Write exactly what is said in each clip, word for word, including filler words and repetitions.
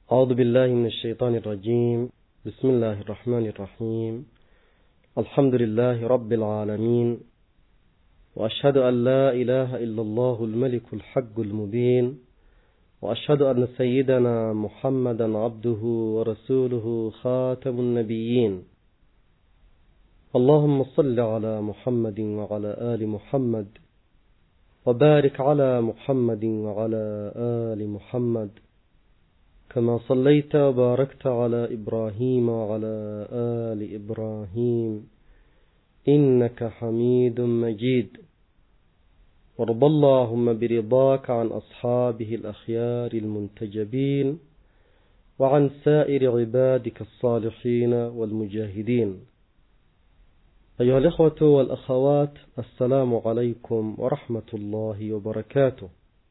أعوذ بالله من الشيطان الرجيم. بسم الله الرحمن الرحيم. الحمد لله رب العالمين، وأشهد أن لا إله إلا الله الملك الحق المبين، وأشهد أن سيدنا محمدا عبده ورسوله خاتم النبيين. اللهم صل على محمد وعلى آل محمد، وبارك على محمد وعلى آل محمد كما صليت وباركت على إبراهيم وعلى آل إبراهيم إنك حميد مجيد. وارض اللهم برضاك عن أصحابه الأخيار المنتجبين، وعن سائر عبادك الصالحين والمجاهدين. أيها الإخوة والأخوات، السلام عليكم ورحمة الله وبركاته.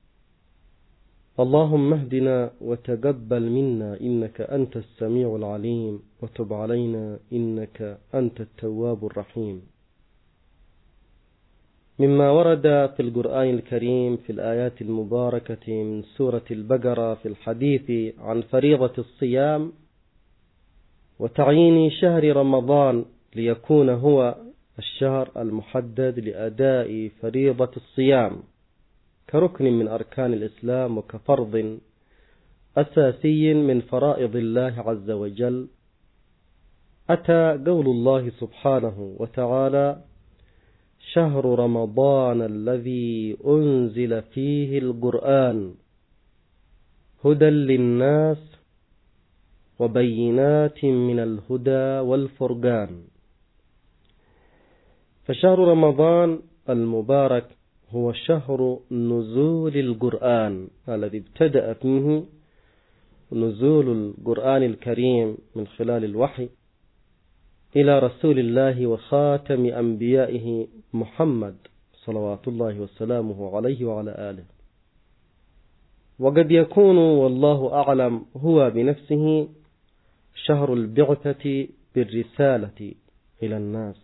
اللهم اهدنا وتقبل منا إنك أنت السميع العليم، وتب علينا إنك أنت التواب الرحيم. مما ورد في القرآن الكريم في الآيات المباركة من سورة البقرة في الحديث عن فريضة الصيام وتعيين شهر رمضان ليكون هو الشهر المحدد لأداء فريضة الصيام كركن من أركان الإسلام وكفرض أساسي من فرائض الله عز وجل، أتى قول الله سبحانه وتعالى: شهر رمضان الذي أنزل فيه القرآن هدى للناس وبينات من الهدى والفرقان. فشهر رمضان المبارك هو شهر نزول القرآن الذي ابتدأ فيه نزول القرآن الكريم من خلال الوحي إلى رسول الله وخاتم أنبيائه محمد صلوات الله وسلامه عليه وعلى آله. وقد يكون والله أعلم هو بنفسه شهر البعثة بالرسالة إلى الناس.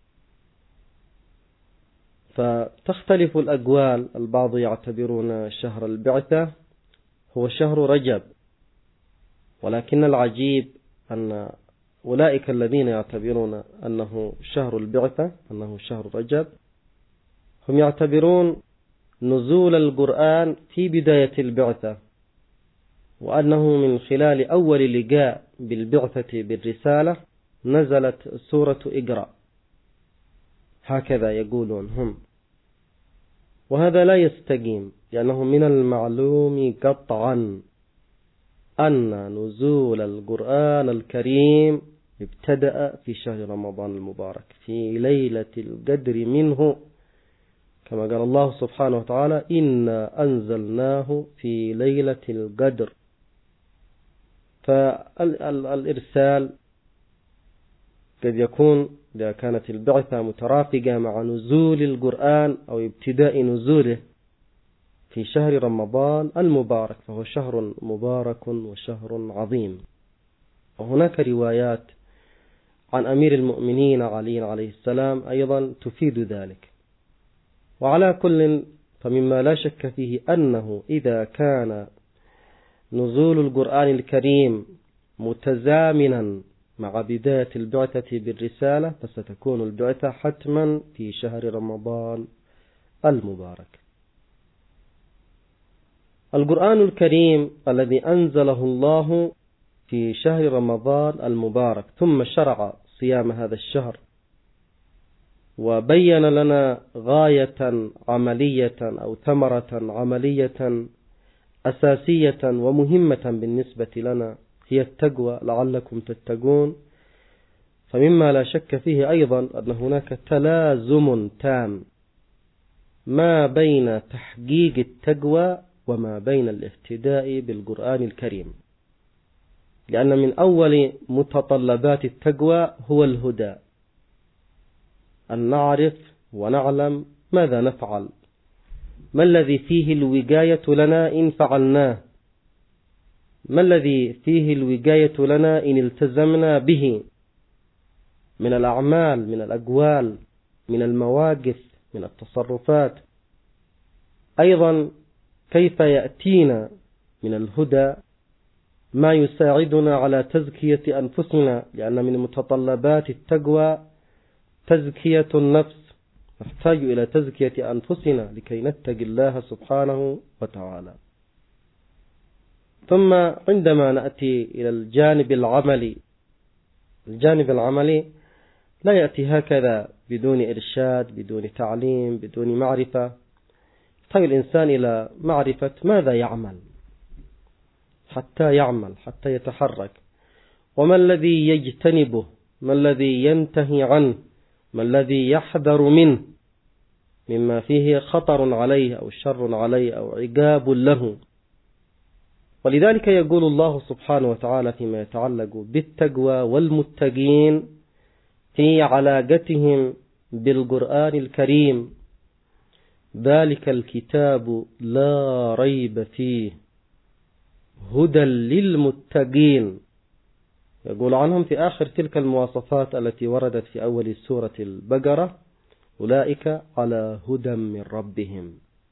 فتختلف الأقوال، البعض يعتبرون شهر البعثة هو شهر رجب، ولكن العجيب أن أولئك الذين يعتبرون أنه شهر البعثة أنه شهر رجب هم يعتبرون نزول القرآن في بداية البعثة، وأنه من خلال أول لقاء بالبعثة بالرسالة نزلت سورة اقرأ، هكذا يقولون هم. وهذا لا يستقيم، لأنه من المعلوم قطعا أن نزول القرآن الكريم ابتدأ في شهر رمضان المبارك في ليلة القدر منه، كما قال الله سبحانه وتعالى: إنا أنزلناه في ليلة القدر. فالإرسال قد يكون إذا كانت البعثة مترافقة مع نزول القرآن أو ابتداء نزوله في شهر رمضان المبارك، فهو شهر مبارك وشهر عظيم. وهناك روايات عن أمير المؤمنين علي عليه السلام أيضا تفيد ذلك. وعلى كل، فمما لا شك فيه أنه إذا كان نزول القرآن الكريم متزامنا مع بداية البعثة بالرسالة، فستكون البعثة حتما في شهر رمضان المبارك. القرآن الكريم الذي أنزله الله في شهر رمضان المبارك، ثم شرع صيام هذا الشهر وبين لنا غاية عملية أو ثمرة عملية أساسية ومهمة بالنسبة لنا، هي التقوى لعلكم تتقون. فمما لا شك فيه أيضا أن هناك تلازم تام ما بين تحقيق التقوى وما بين الاهتداء بالقرآن الكريم، لأن من أول متطلبات التقوى هو الهدى، أن نعرف ونعلم ماذا نفعل، ما الذي فيه الوقاية لنا إن فعلناه، ما الذي فيه الوقاية لنا إن التزمنا به من الأعمال، من الأقوال، من المواقف، من التصرفات. أيضا كيف يأتينا من الهدى ما يساعدنا على تزكية أنفسنا، لأن من متطلبات التقوى تزكية النفس، نحتاج إلى تزكية أنفسنا لكي نتقي الله سبحانه وتعالى. ثم عندما نأتي إلى الجانب العملي، الجانب العملي لا يأتي هكذا بدون إرشاد، بدون تعليم، بدون معرفة. يحتاج الإنسان إلى معرفة ماذا يعمل حتى يعمل، حتى يتحرك، وما الذي يجتنبه، ما الذي ينتهي عنه، ما الذي يحذر منه مما فيه خطر عليه أو شر عليه أو عقاب له. ولذلك يقول الله سبحانه وتعالى فيما يتعلق بالتقوى والمتقين في علاقتهم بالقرآن الكريم: ذلك الكتاب لا ريب فيه هدى للمتقين. يقول عنهم في آخر تلك المواصفات التي وردت في أول سورة البقرة: أولئك على هدى من ربهم.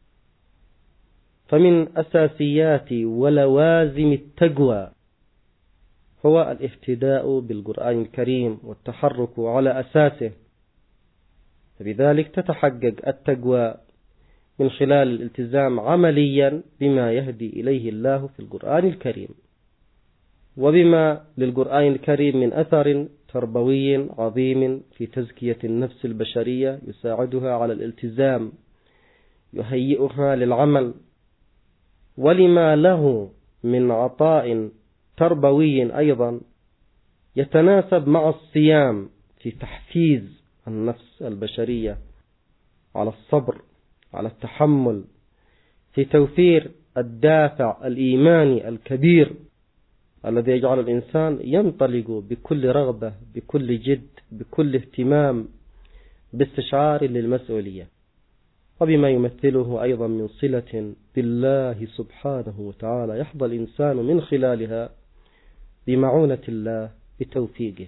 فمن أساسيات ولوازم التقوى هو الاهتداء بالقرآن الكريم والتحرك على أساسه. فبذلك تتحقق التقوى من خلال الالتزام عمليا بما يهدي إليه الله في القرآن الكريم، وبما للقرآن الكريم من أثر تربوي عظيم في تزكية النفس البشرية يساعدها على الالتزام، يهيئها للعمل، ولما له من عطاء تربوي أيضا يتناسب مع الصيام في تحفيز النفس البشرية على الصبر، على التحمل، في توفير الدافع الإيماني الكبير الذي يجعل الإنسان ينطلق بكل رغبة، بكل جد، بكل اهتمام، باستشعار للمسؤولية، وبما يمثله أيضا من صلة بالله سبحانه وتعالى يحظى الإنسان من خلالها بمعونة الله بتوفيقه.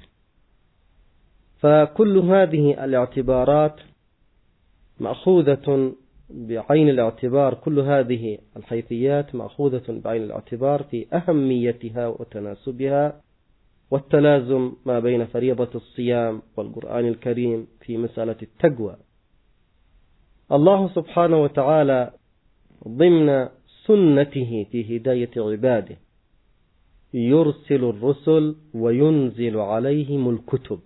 فكل هذه الاعتبارات مأخوذة بعين الاعتبار، كل هذه الحيثيات مأخوذة بعين الاعتبار في أهميتها وتناسبها والتلازم ما بين فريضة الصيام والقرآن الكريم في مسألة التقوى. الله سبحانه وتعالى ضمن سنته في هداية عباده يرسل الرسل وينزل عليهم الكتب،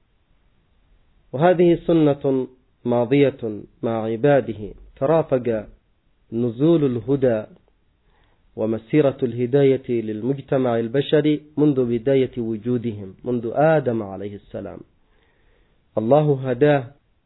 وهذه سنة ماضية مع عباده. ترافق نزول الهدى ومسيرة الهداية للمجتمع البشري منذ بداية وجودهم، منذ آدم عليه السلام. الله هداه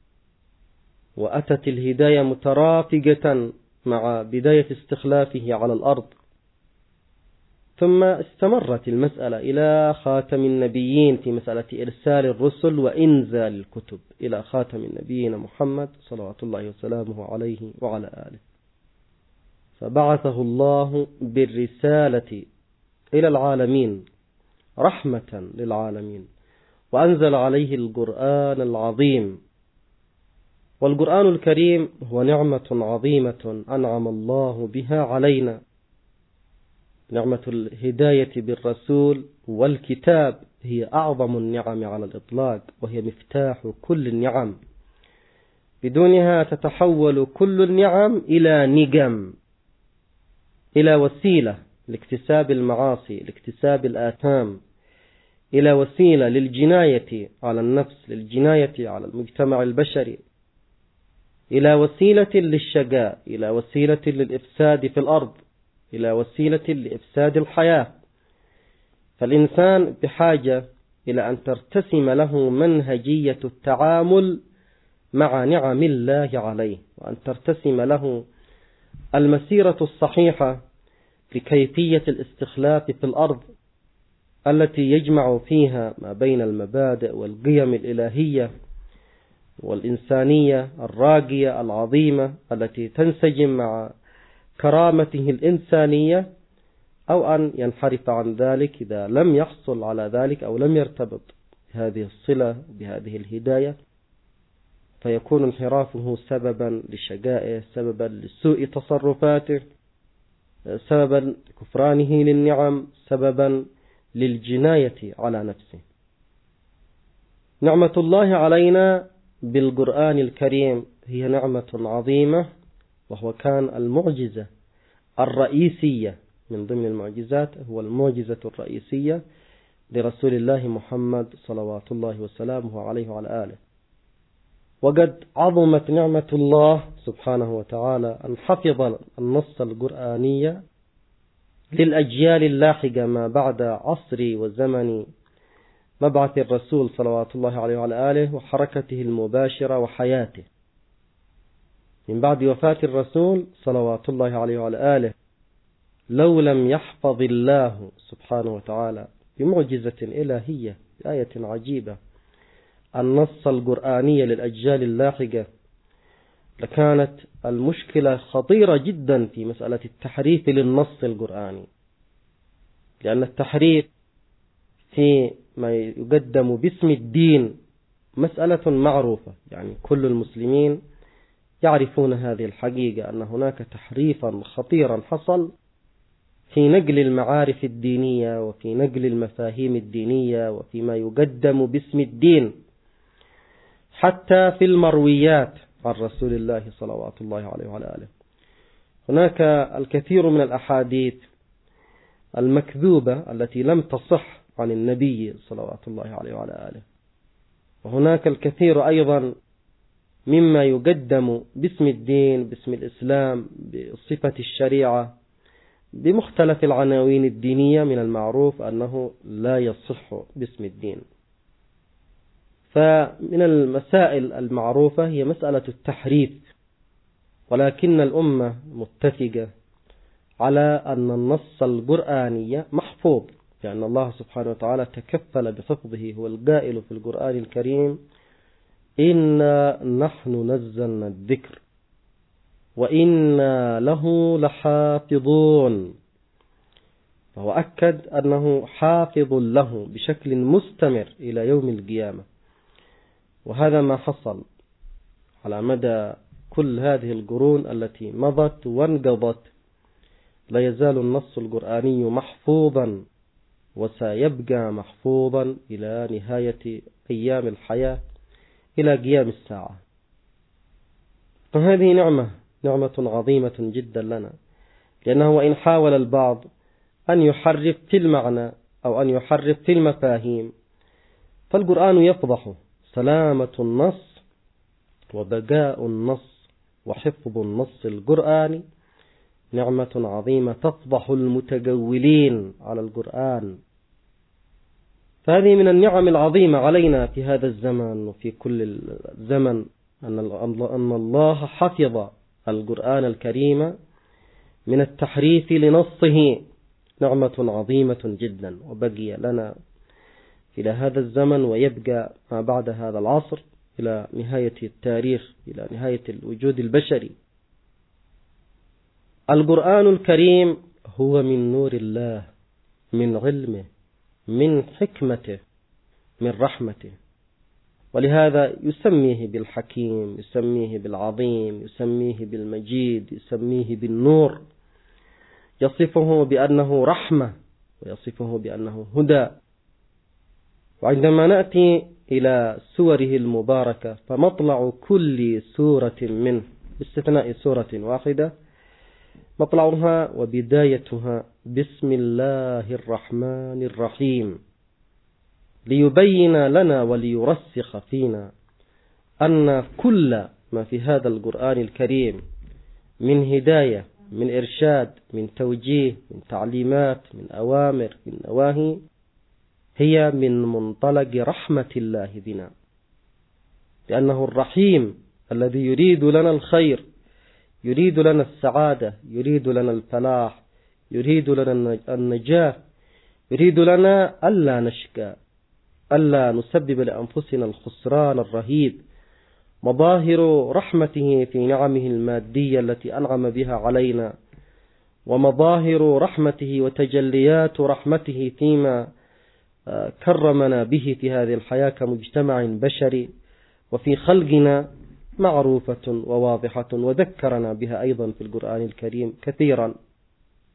وأتت الهداية مترافقة مع بداية استخلافه على الأرض، ثم استمرت المسألة إلى خاتم النبيين في مسألة إرسال الرسل وإنزال الكتب إلى خاتم النبيين محمد صلوات الله وسلامه عليه وعلى آله. فبعثه الله بالرسالة إلى العالمين رحمة للعالمين، وأنزل عليه القرآن العظيم. والقرآن الكريم هو نعمة عظيمة أنعم الله بها علينا، نعمة الهداية بالرسول والكتاب هي أعظم النعم على الإطلاق، وهي مفتاح كل النعم. بدونها تتحول كل النعم إلى نقم، إلى وسيلة لاكتساب المعاصي، لاكتساب الآثام، إلى وسيلة للجناية على النفس، للجناية على المجتمع البشري، إلى وسيلة للشقاء، إلى وسيلة للإفساد في الأرض، إلى وسيلة لإفساد الحياة. فالإنسان بحاجة إلى أن ترتسم له منهجية التعامل مع نعم الله عليه، وأن ترتسم له المسيرة الصحيحة لكيفية الاستخلاف في الأرض التي يجمع فيها ما بين المبادئ والقيم الإلهية والإنسانية الراقية العظيمة التي تنسجم مع كرامته الإنسانية، أو أن ينحرف عن ذلك إذا لم يحصل على ذلك أو لم يرتبط بهذه الصلة بهذه الهداية، فيكون انحرافه سببا لشقائه، سببا لسوء تصرفاته، سببا كفرانه للنعم، سببا للجناية على نفسه. نعمة الله علينا بالقرآن الكريم هي نعمة عظيمة، وهو كان المعجزة الرئيسية من ضمن المعجزات، هو المعجزة الرئيسية لرسول الله محمد صلوات الله وسلامه عليه وعلى آله. وقد عظمت نعمة الله سبحانه وتعالى أن حفظ النص القرآني للأجيال اللاحقة ما بعد عصر وزمن مبعث الرسول صلوات الله عليه وعلى آله وحركته المباشرة وحياته. من بعد وفاة الرسول صلوات الله عليه وعلى آله، لو لم يحفظ الله سبحانه وتعالى بمعجزة إلهية بآية عجيبة النص القرآني للأجيال اللاحقة، لكانت المشكلة خطيرة جدا في مسألة التحريف للنص القرآني، لأن التحريف في ما يقدم باسم الدين مسألة معروفة، يعني كل المسلمين يعرفون هذه الحقيقة، أن هناك تحريفا خطيرا حصل في نقل المعارف الدينية وفي نقل المفاهيم الدينية وفيما يقدم باسم الدين، حتى في المرويات عن رسول الله صلوات الله عليه وعلى آله. هناك الكثير من الأحاديث المكذوبة التي لم تصح عن النبي صلوات الله عليه وعلى آله، وهناك الكثير أيضا مما يقدم باسم الدين، باسم الإسلام، بصفة الشريعة، بمختلف العناوين الدينية، من المعروف أنه لا يصح باسم الدين. فمن المسائل المعروفة هي مسألة التحريف، ولكن الأمة متفقة على أن النص القرآني محفوظ، لأن الله سبحانه وتعالى تكفل بحفظه. هو القائل في القرآن الكريم: إنا نحن نزلنا الذكر وإنا له لحافظون. فهو أكد أنه حافظ له بشكل مستمر إلى يوم القيامة، وهذا ما حصل على مدى كل هذه القرون التي مضت وانقضت. لا يزال النص القرآني محفوظا وسيبقى محفوظا إلى نهاية أيام الحياة، إلى قيام الساعة. فهذه نعمة نعمة عظيمة جدا لنا، لأنه وإن حاول البعض أن يحرف في المعنى أو أن يحرف في المفاهيم، فالقرآن يفضحه. سلامة النص وبقاء النص وحفظ النص القرآني نعمة عظيمة تفضح المتجولين على القرآن. فهذه من النعم العظيمة علينا في هذا الزمن وفي كل الزمن، أن الله حفظ القرآن الكريم من التحريف لنصه. نعمة عظيمة جدا، وبقي لنا إلى هذا الزمن ويبقى ما بعد هذا العصر إلى نهاية التاريخ، إلى نهاية الوجود البشري. القرآن الكريم هو من نور الله، من علمه، من حكمته، من رحمته، ولهذا يسميه بالحكيم، يسميه بالعظيم، يسميه بالمجيد، يسميه بالنور، يصفه بأنه رحمة ويصفه بأنه هدى. وعندما نأتي إلى سوره المباركة، فمطلع كل سورة منه باستثناء سورة واحدة مطلعها وبدايتها بسم الله الرحمن الرحيم، ليبين لنا وليرسخ فينا أن كل ما في هذا القرآن الكريم من هداية، من إرشاد، من توجيه، من تعليمات، من أوامر، من نواهي، هي من منطلق رحمة الله بنا، لأنه الرحيم الذي يريد لنا الخير، يريد لنا السعادة، يريد لنا الفلاح، يريد لنا النجاة، يريد لنا ألا نشكى، ألا نسبب لأنفسنا الخسران الرهيب. مظاهر رحمته في نعمه المادية التي أنعم بها علينا، ومظاهر رحمته وتجليات رحمته فيما كرمنا به في هذه الحياة كمجتمع بشري وفي خلقنا معروفة وواضحة، وذكرنا بها أيضا في القرآن الكريم كثيرا.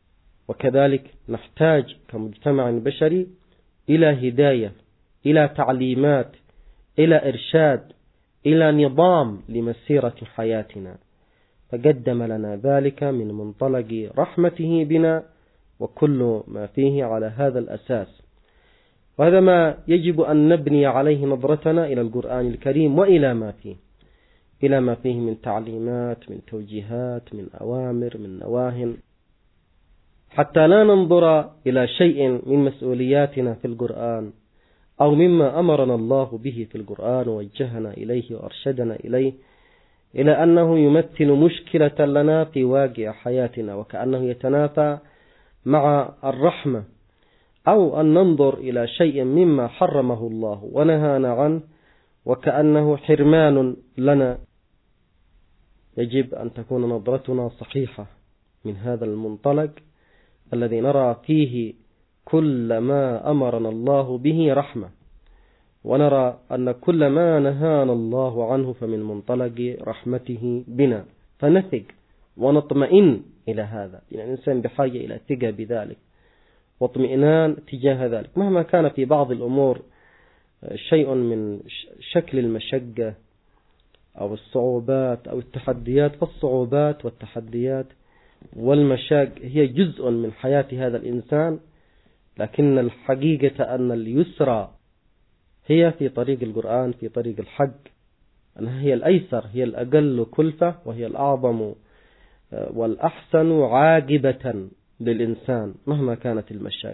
وكذلك نحتاج كمجتمع بشري إلى هداية، إلى تعليمات، إلى إرشاد، إلى نظام لمسيرة حياتنا، فقدم لنا ذلك من منطلق رحمته بنا وكل ما فيه على هذا الأساس. وهذا ما يجب أن نبني عليه نظرتنا إلى القرآن الكريم وإلى ما فيه، إلى ما فيه من تعليمات، من توجيهات، من أوامر، من نواهٍ، حتى لا ننظر إلى شيء من مسؤولياتنا في القرآن أو مما أمرنا الله به في القرآن ووجهنا إليه وأرشدنا إليه إلى أنه يمثل مشكلة لنا في واقع حياتنا، وكأنه يتنافى مع الرحمة، أو أن ننظر إلى شيء مما حرمه الله ونهانا عنه وكأنه حرمان لنا. يجب أن تكون نظرتنا صحيحة من هذا المنطلق الذي نرى فيه كل ما أمرنا الله به رحمة، ونرى أن كل ما نهانا الله عنه فمن منطلق رحمته بنا، فنثق ونطمئن إلى هذا. يعني الإنسان بحاجة إلى ثقة بذلك واطمئنان تجاه ذلك، مهما كان في بعض الأمور شيء من شكل المشقة أو الصعوبات أو التحديات، فالصعوبات والتحديات والمشاق هي جزء من حياة هذا الإنسان، لكن الحقيقة أن اليسرى هي في طريق القرآن، في طريق الحق، أنها هي الأيسر، هي الأقل كلفة، وهي الأعظم والأحسن عاقبة للإنسان مهما كانت المشاق.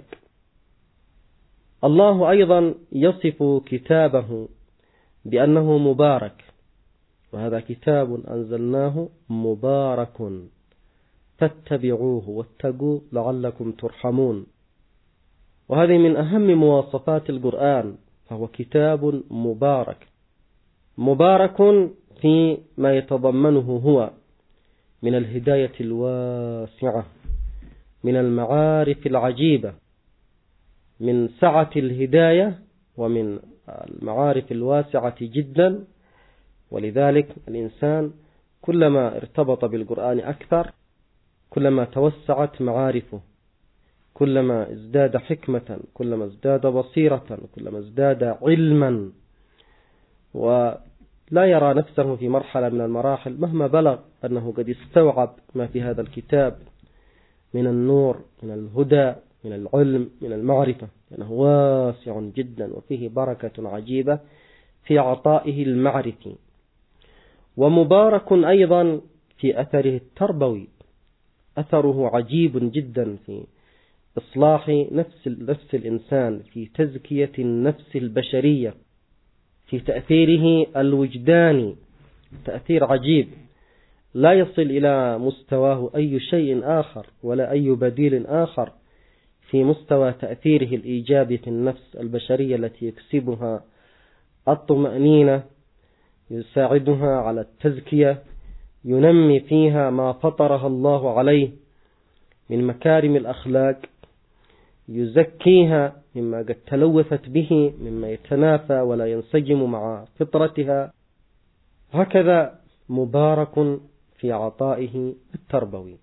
الله أيضا يصف كتابه بأنه مبارك، وهذا كتاب أنزلناه مبارك فاتبعوه واتقوا لعلكم ترحمون. وهذه من أهم مواصفات القرآن، فهو كتاب مبارك، مبارك في ما يتضمنه هو من الهداية الواسعة، من المعارف العجيبة، من سعة الهداية ومن المعارف الواسعة جدا. ولذلك الإنسان كلما ارتبط بالقرآن أكثر كلما توسعت معارفه، كلما ازداد حكمة، كلما ازداد بصيرة، كلما ازداد علما، ولا يرى نفسه في مرحلة من المراحل مهما بلغ أنه قد استوعب ما في هذا الكتاب من النور، من الهدى، من العلم، من المعرفة، لأنه واسع جدا وفيه بركة عجيبة في عطائه المعرفي. ومبارك أيضا في أثره التربوي، أثره عجيب جدا في إصلاح نفس نفس الإنسان، في تزكية النفس البشرية، في تأثيره الوجداني، تأثير عجيب لا يصل إلى مستواه أي شيء آخر ولا أي بديل آخر في مستوى تأثيره الإيجابي في النفس البشرية التي يكسبها الطمأنينة، يساعدها على التزكية، ينمي فيها ما فطرها الله عليه من مكارم الأخلاق، يزكيها مما قد تلوثت به مما يتنافى ولا ينسجم مع فطرتها. هكذا مبارك في عطائه التربوي،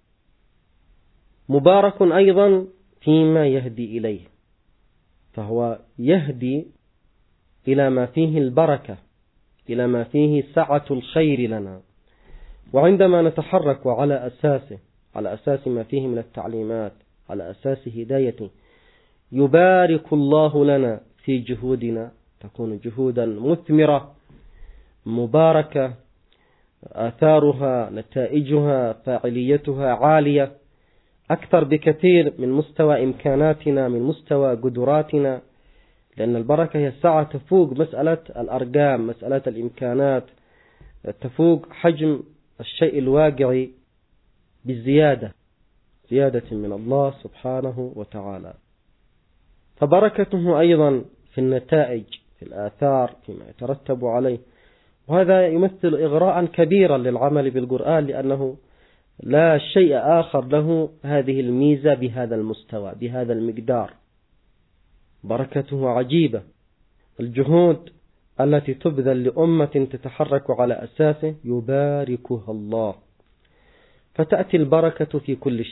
مبارك أيضا فيما يهدي إليه، فهو يهدي إلى ما فيه البركة، إلى ما فيه سعة الخير لنا. وعندما نتحرك على أساسه، على أساس ما فيه من التعليمات، على أساس هدايته، يبارك الله لنا في جهودنا، تكون جهودا مثمرة مباركة، آثارها، نتائجها، فاعليتها عالية أكثر بكثير من مستوى إمكاناتنا، من مستوى قدراتنا، لأن البركة هي سعة تفوق مسألة الأرقام، مسألة الإمكانات، تفوق حجم الشيء الواقعي بالزيادة، زيادة من الله سبحانه وتعالى. فبركته أيضا في النتائج، في الآثار، فيما يترتب عليه. وهذا يمثل إغراء كبيرا للعمل بالقرآن، لأنه لا شيء آخر له هذه الميزة بهذا المستوى، بهذا المقدار. بركته عجيبة. الجهود التي تبذل لأمة تتحرك على أساسه يباركها الله، فتأتي البركة في كل شيء،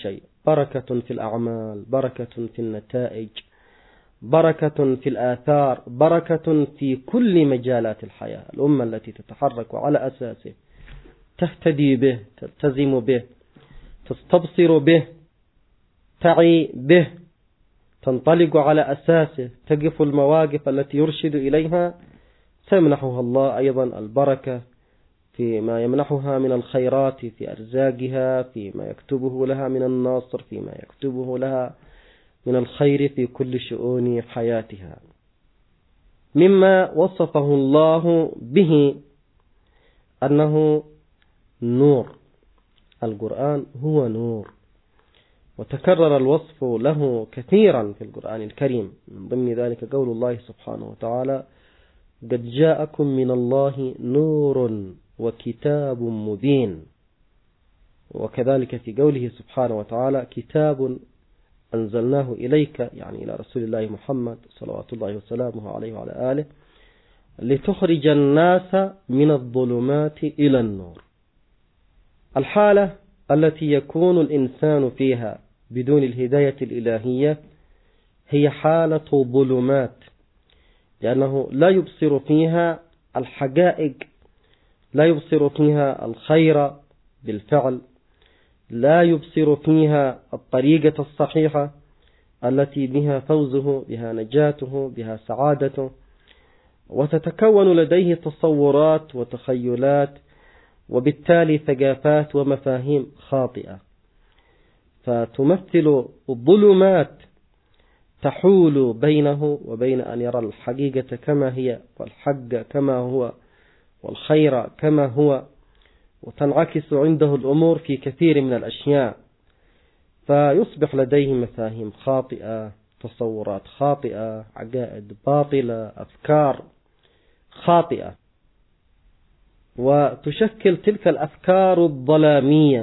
بركة في الأعمال، بركة في النتائج، بركة في الآثار، بركة في كل مجالات الحياة. الأمة التي تتحرك على أساسه، تهتدي به، تلتزم به، تستبصر به، تعي به، تنطلق على أساسه، تقف المواقف التي يرشد إليها، سيمنحها الله أيضا البركة فيما يمنحها من الخيرات، في أرزاقها، فيما يكتبه لها من النصر، فيما يكتبه لها من الخير في كل شؤون حياتها. مما وصفه الله به أنه نور، القرآن هو نور، وتكرر الوصف له كثيرا في القرآن الكريم. من ضمن ذلك قول الله سبحانه وتعالى: قد جاءكم من الله نور وكتاب مبين. وكذلك في قوله سبحانه وتعالى: كتاب أنزلناه إليك، يعني إلى رسول الله محمد صلوات الله وسلامه عليه وعلى آله، لتخرج الناس من الظلمات إلى النور. الحالة التي يكون الإنسان فيها بدون الهداية الإلهية هي حالة ظلمات، لأنه لا يبصر فيها الحقائق، لا يبصر فيها الخير بالفعل، لا يبصر فيها الطريقة الصحيحة التي بها فوزه، بها نجاته، بها سعادته، وتتكون لديه تصورات وتخيلات، وبالتالي ثقافات ومفاهيم خاطئة، فتمثل الظلمات تحول بينه وبين أن يرى الحقيقة كما هي، والحق كما هو، والخير كما هو، وتنعكس عنده الأمور في كثير من الأشياء، فيصبح لديه مفاهيم خاطئة، تصورات خاطئة، عقائد باطلة، أفكار خاطئة. وتشكل تلك الأفكار الظلامية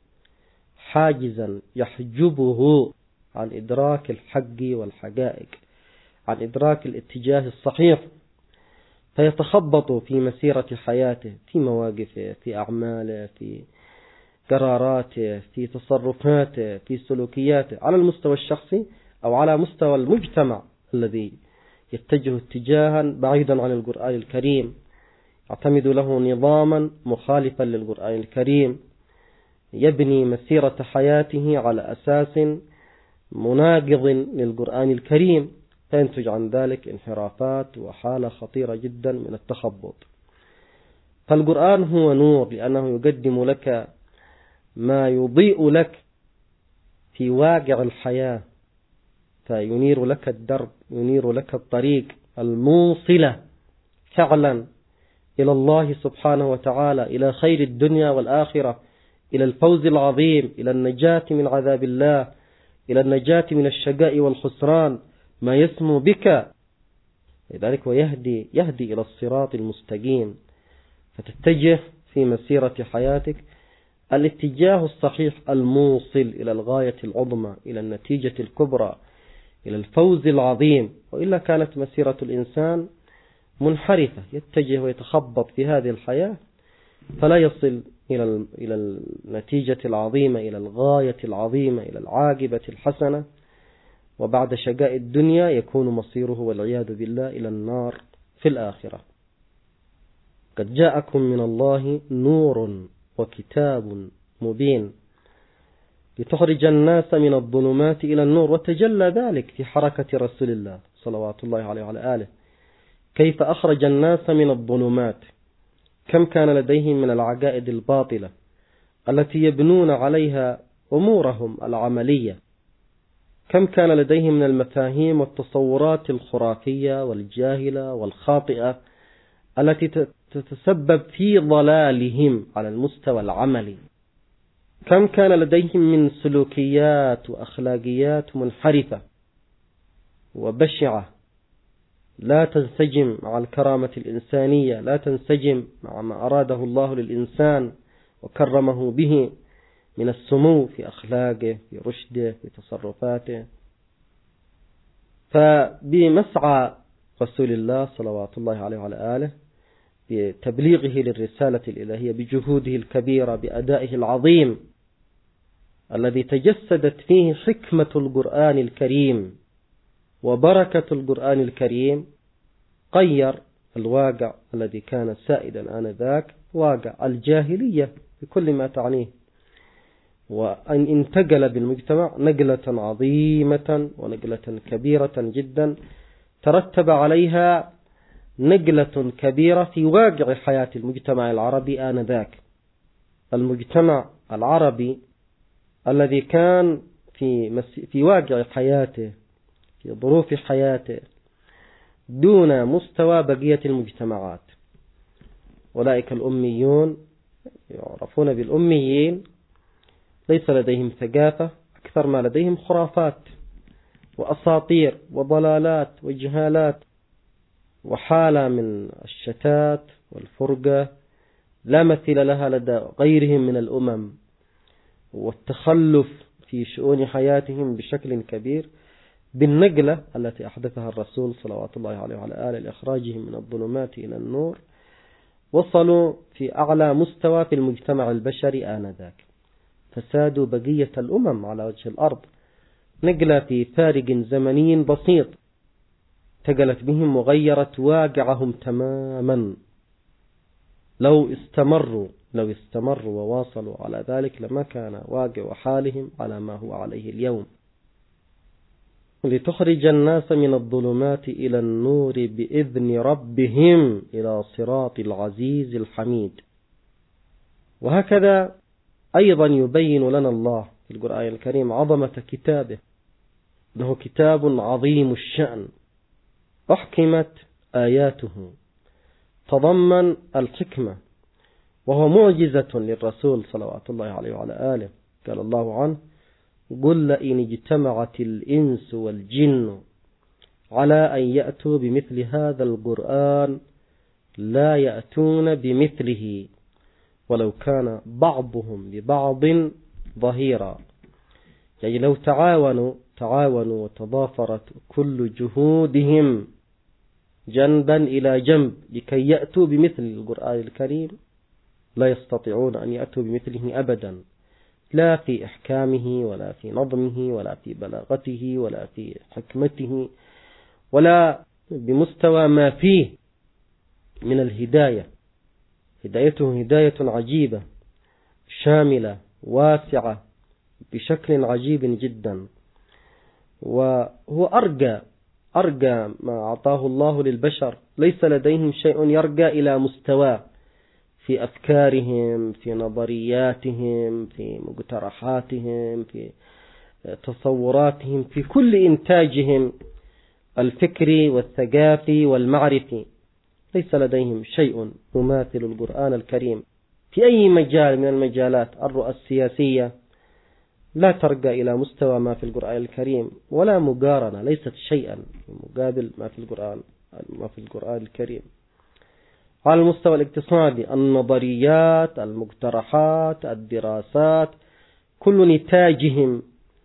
حاجزا يحجبه عن إدراك الحق والحقائق، عن إدراك الاتجاه الصحيح، فيتخبط في مسيرة حياته، في مواقفه، في أعماله، في قراراته، في تصرفاته، في سلوكياته، على المستوى الشخصي أو على مستوى المجتمع الذي يتجه اتجاها بعيدا عن القرآن الكريم، يعتمد له نظاما مخالفا للقرآن الكريم، يبني مسيرة حياته على أساس مناقض للقرآن الكريم، فينتج عن ذلك انحرافات وحالة خطيرة جدا من التخبط. فالقرآن هو نور لأنه يقدم لك ما يضيء لك في واقع الحياة، فينير لك الدرب، ينير لك الطريق الموصلة فعلا إلى الله سبحانه وتعالى، إلى خير الدنيا والآخرة، إلى الفوز العظيم، إلى النجاة من عذاب الله، إلى النجاة من الشقاء والخسران، ما يسمو بك. لذلك ويهدي يهدي إلى الصراط المستقيم، فتتجه في مسيرة حياتك الاتجاه الصحيح الموصل إلى الغاية العظمى، إلى النتيجة الكبرى، إلى الفوز العظيم. وإلا كانت مسيرة الإنسان منحرفة، يتجه ويتخبط في هذه الحياة فلا يصل إلى إلى النتيجة العظيمة، إلى الغاية العظيمة، إلى العاقبة الحسنة، وبعد شقاء الدنيا يكون مصيره والعياذ بالله إلى النار في الآخرة. قد جاءكم من الله نور وكتاب مبين لتخرج الناس من الظلمات إلى النور. وتجلى ذلك في حركة رسول الله صلوات الله عليه وعلى آله، كيف أخرج الناس من الظلمات، كم كان لديهم من العقائد الباطلة التي يبنون عليها أمورهم العملية، كم كان لديهم من المفاهيم والتصورات الخرافية والجاهلة والخاطئة التي تتسبب في ضلالهم على المستوى العملي، كم كان لديهم من سلوكيات وأخلاقيات منحرفة وبشعة لا تنسجم مع الكرامة الإنسانية، لا تنسجم مع ما أراده الله للإنسان وكرمه به من السمو في أخلاقه، في رشده، في تصرفاته. فبمسعى رسول الله صلوات الله عليه وعلى آله بتبليغه للرسالة الإلهية، بجهوده الكبيرة، بأدائه العظيم، الذي تجسدت فيه حكمة القرآن الكريم وبركة القرآن الكريم غير الواقع الذي كان سائدا آنذاك، واقع الجاهلية بكل ما تعنيه، وأن انتقل بالمجتمع نقلة عظيمة ونقلة كبيرة جدا ترتب عليها نقلة كبيرة في واقع حياة المجتمع العربي آنذاك. المجتمع العربي الذي كان في في واقع حياته، في ظروف حياته، دون مستوى بقية المجتمعات. أولئك الأميون يعرفون بالأميين، ليس لديهم ثقافة، أكثر ما لديهم خرافات وأساطير وضلالات وجهالات، وحالة من الشتات والفرقة لا مثيل لها لدى غيرهم من الأمم، والتخلف في شؤون حياتهم بشكل كبير. بالنقلة التي أحدثها الرسول صلوات الله عليه وعلى آله لإخراجهم من الظلمات إلى النور، وصلوا في أعلى مستوى في المجتمع البشري آنذاك، فسادوا بقية الأمم على وجه الأرض. نقلة في فارق زمني بسيط تقلت بهم وغيرت واقعهم تماما. لو استمروا لو استمروا وواصلوا على ذلك لما كان واقع حالهم على ما هو عليه اليوم. لتخرج الناس من الظلمات إلى النور بإذن ربهم إلى صراط العزيز الحميد. وهكذا أيضا يبين لنا الله في القرآن الكريم عظمة كتابه، إنه كتاب عظيم الشأن أحكمت آياته، تضمن الحكمة، وهو معجزة للرسول صلوات الله عليه وعلى آله. قال الله عنه: قل لئن اجتمعت الإنس والجن على أن يأتوا بمثل هذا القرآن لا يأتون بمثله ولو كان بعضهم لبعض ظهيرا. يعني لو تعاونوا تعاونوا وتضافرت كل جهودهم جنبا إلى جنب لكي يأتوا بمثل القرآن الكريم لا يستطيعون أن يأتوا بمثله أبدا، لا في إحكامه ولا في نظمه ولا في بلاغته ولا في حكمته ولا بمستوى ما فيه من الهداية. هدايته هداية عجيبة شاملة واسعة بشكل عجيب جدا، وهو أرجى أرجى ما أعطاه الله للبشر. ليس لديهم شيء يرجى إلى مستواه في أفكارهم، في نظرياتهم، في مقترحاتهم، في تصوراتهم، في كل إنتاجهم الفكري والثقافي والمعرفي. ليس لديهم شيء يماثل القرآن الكريم في أي مجال من المجالات. الرؤى السياسية لا ترقى إلى مستوى ما في القرآن الكريم، ولا مقارنة، ليست شيئا مقابل ما في القرآن ما في القرآن الكريم. على المستوى الاقتصادي، النظريات، المقترحات، الدراسات، كل نتاجهم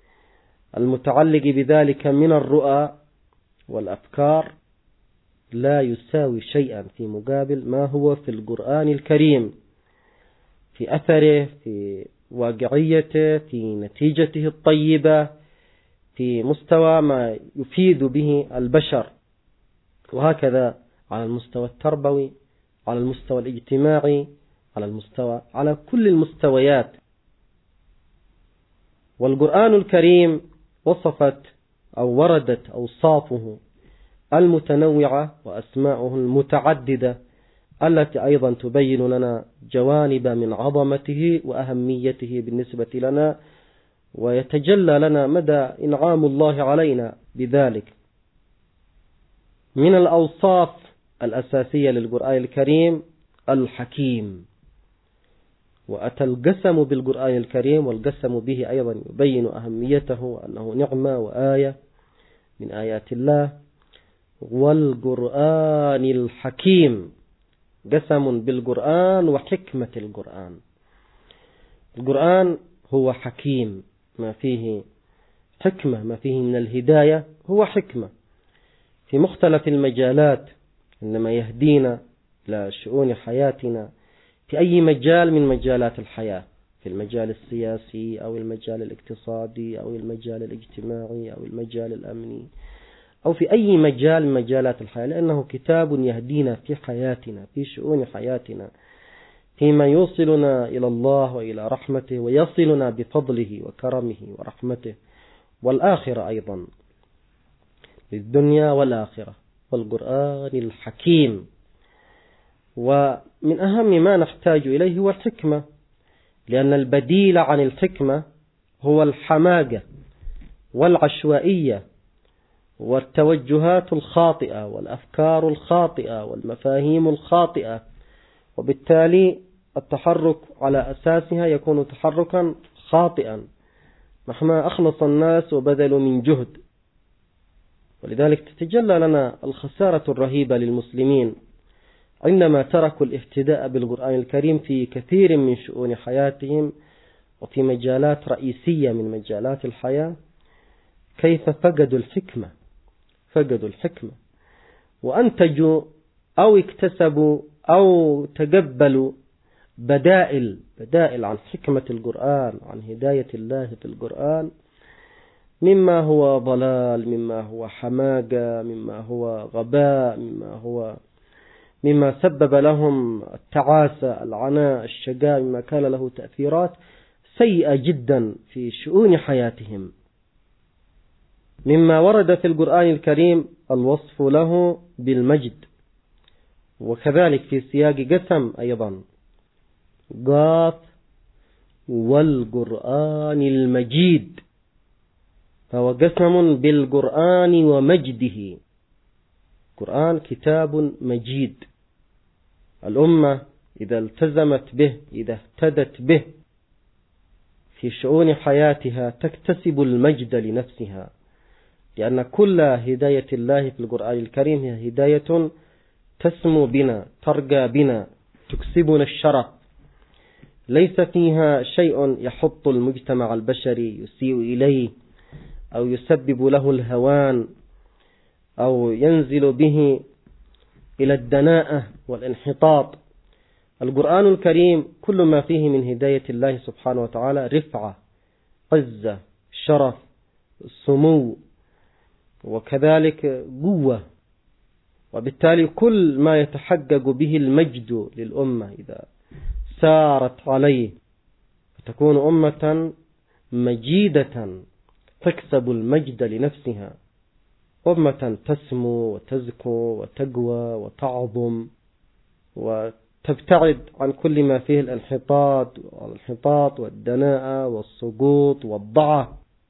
المتعلق بذلك من الرؤى والأفكار لا يساوي شيئا في مقابل ما هو في القرآن الكريم، في أثره، في واقعيته، في نتيجته الطيبة، في مستوى ما يفيد به البشر. وهكذا على المستوى التربوي، على المستوى الاجتماعي، على المستوى على كل المستويات. والقرآن الكريم وصفت أو وردت أوصافه المتنوعة وأسماؤه المتعددة التي أيضا تبين لنا جوانب من عظمته وأهميته بالنسبة لنا، ويتجلى لنا مدى إنعام الله علينا بذلك. من الأوصاف الأساسية للقرآن الكريم الحكيم، وأتى القسم بالقرآن الكريم، والقسم به أيضا يبين أهميته وأنه نعمة وآية من آيات الله. والقرآن الحكيم، قسم بالقرآن وحكمة القرآن. القرآن هو حكيم، ما فيه حكمة، ما فيه من الهداية هو حكمة في مختلف المجالات، إنما يهدينا إلى شؤون حياتنا في أي مجال من مجالات الحياة، في المجال السياسي أو المجال الاقتصادي أو المجال الاجتماعي أو المجال الأمني أو في أي مجال من مجالات الحياة، لأنه كتاب يهدينا في حياتنا، في شؤون حياتنا، فيما يوصلنا إلى الله وإلى رحمته ويصلنا بفضله وكرمه ورحمته، والآخرة أيضا، للدنيا والآخرة، والقرآن الحكيم. ومن أهم ما نحتاج إليه هو الحكمة، لأن البديل عن الحكمة هو الحماقة والعشوائية والتوجهات الخاطئة والأفكار الخاطئة والمفاهيم الخاطئة، وبالتالي التحرك على أساسها يكون تحركا خاطئا مهما أخلص الناس وبذلوا من جهد. ولذلك تتجلى لنا الخسارة الرهيبة للمسلمين عندما تركوا الاهتداء بالقرآن الكريم في كثير من شؤون حياتهم وفي مجالات رئيسية من مجالات الحياة، كيف فقدوا الحكمة فقدوا الحكمة وأنتجوا أو اكتسبوا أو تقبلوا بدائل بدائل عن حكمة القرآن، عن هداية الله في القرآن، مما هو ضلال، مما هو حماقة، مما هو غباء، مما هو مما سبب لهم التعاسة، العناء، الشقاء، مما كان له تأثيرات سيئة جدا في شؤون حياتهم. مما ورد في القرآن الكريم الوصف له بالمجد، وكذلك في سياق قسم أيضا، قاف والقرآن المجيد، فهو قسم بالقرآن ومجده. القرآن كتاب مجيد، الأمة إذا التزمت به، إذا اهتدت به في شؤون حياتها تكتسب المجد لنفسها، لأن كل هداية الله في القرآن الكريم هي هداية تسمو بنا، ترقى بنا، تكسبنا الشرف، ليس فيها شيء يحط المجتمع البشري يسيء إليه أو يسبب له الهوان أو ينزل به إلى الدناءة والانحطاط. القرآن الكريم كل ما فيه من هداية الله سبحانه وتعالى رفعة، عزة، شرف، سمو، وكذلك قوة، وبالتالي كل ما يتحقق به المجد للأمة إذا سارت عليه فتكون أمة مجيدة تكسب المجد لنفسها، أمة تسمو وتزكو وتقوى وتعظم وتبتعد عن كل ما فيه الانحطاط والانحطاط والدناءة والسقوط والضعف.